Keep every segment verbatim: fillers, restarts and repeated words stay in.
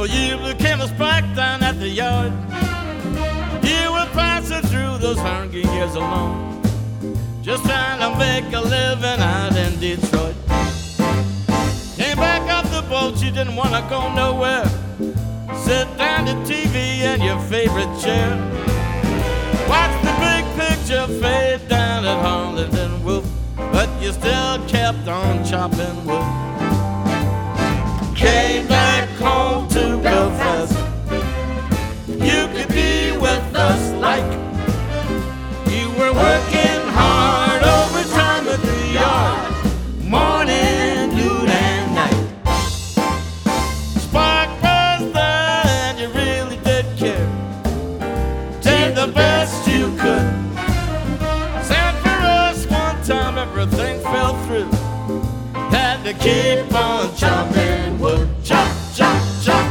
Oh, you became a spark down at the yard. You were passing through those hungry years alone, just trying to make a living out in Detroit. Came back off the boat, you didn't want to go nowhere. Sit down to T V in your favorite chair. Watch the big picture fade down at Harland and Wolff, but you still kept on chopping wood. Came back home to Belfast. You could be with us like you were working hard overtime at the yard, morning, noon, and night. Spark was there and you really did care. Did the best you could. Sent for us one time, everything fell through. Had to keep on chopping wood. Chop, chop, chop.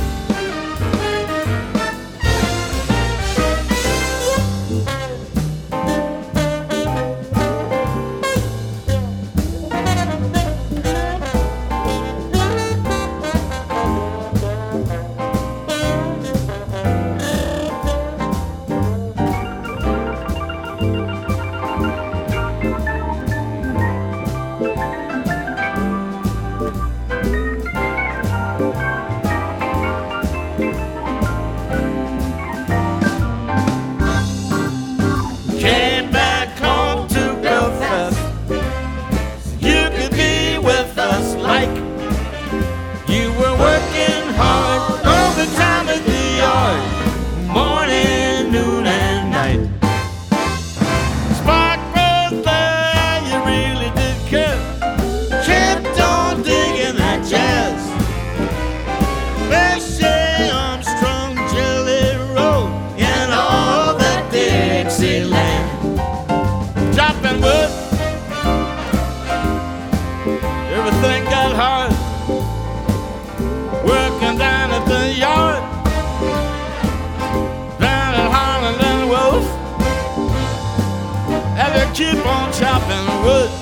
Came back home to Belfast. You could be with us like you were working hard all the time at the yard, morning, noon, and night. Spark was there, you really did care. Kept on digging that jazz. Bessie Armstrong, Jelly Roll, and all that Dixieland. Chopping wood, everything got hard. Working down at the yard, down at Harland and Wolff. Had to keep on chopping wood.